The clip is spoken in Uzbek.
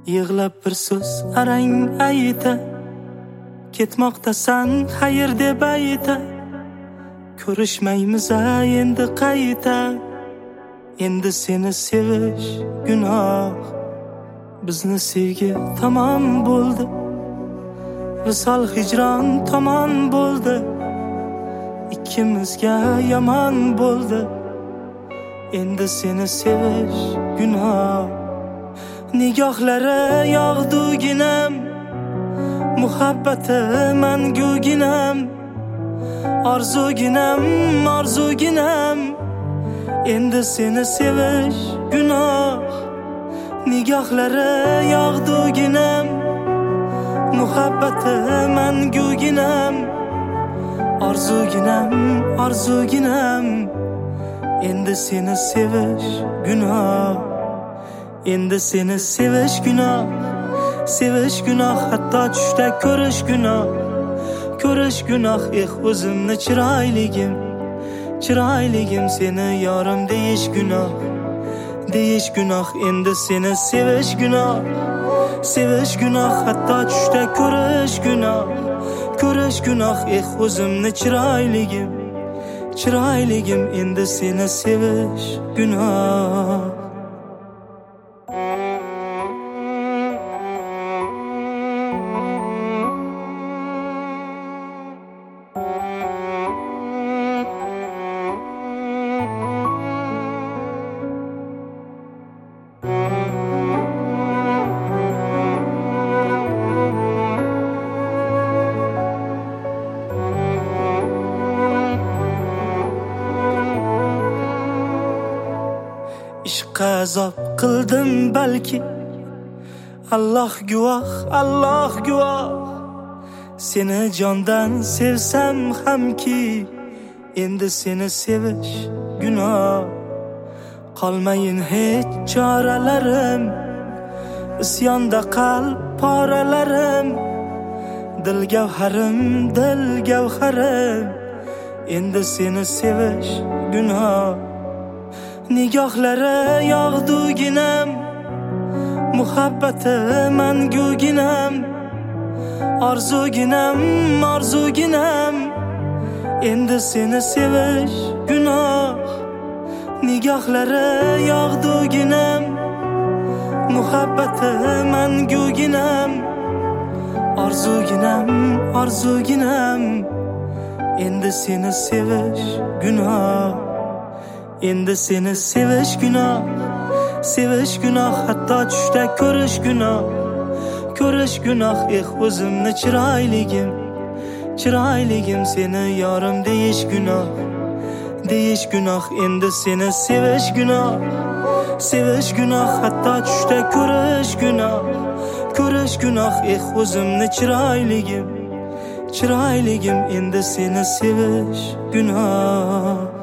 Yig'lab bir so'z arang ayta, ketmoqdasan xayr deb ayta. Ko'rishmaymiz endi qayta, endi seni sevish gunoh. Bizni sevgi tamom bo'ldi, visol hijron tomon bo'ldi. Ikkimizga yomon bo'ldi, endi seni sevish gunoh. Nigohlari yog'duginam, muhabbati manguginam. Orzuginam, orzuginam, endi seni sevish gunoh. Nigohlari yog'duginam, muhabbati manguginam. Orzuginam, orzuginam, endi seni sevish gunoh. Endi seni sevish gunoh. Sevish gunoh, hatto tushda ko'rish gunoh. Ko'rish gunoh, o'zimni chiroyligim. Chiroyligim seni yorim deyish gunoh. Deyish gunoh, endi seni sevish gunoh. Sevish gunoh, hatto tushda ko'rish gunoh. Ko'rish gunoh, o'zimni chiroyligim. Chiroyligim, endi seni sevish gunoh. Ishqa azob qildim balki, Alloh guvoh, Alloh guvoh. Seni jondan sevsam hamki, endi seni sevish gunoh. Qolmayin hech choralarim, isyonda qalb poralarim. Dil gavharim, dil gavharim, endi seni sevish gunoh. Nigohlari yog'duginam, muhabbati manguginam. Orzuginam, orzuginam, endi seni sevish gunoh. Nigohlari yog'duginam, muhabbati manguginam. Orzuginam, orzuginam, endi seni sevish gunoh. Endi seni sevish gunoh. Sevish gunoh, hatto tushda ko'rish gunoh. Ko'rish gunoh, o'zimni chiroyligim. Chiroyligim seni yorim deyish gunoh. Deyish gunoh, endi seni sevish gunoh. Sevish gunoh, hatto tushda ko'rish gunoh. Ko'rish gunoh, o'zimni chiroyligim. Chiroyligim, endi seni sevish gunoh.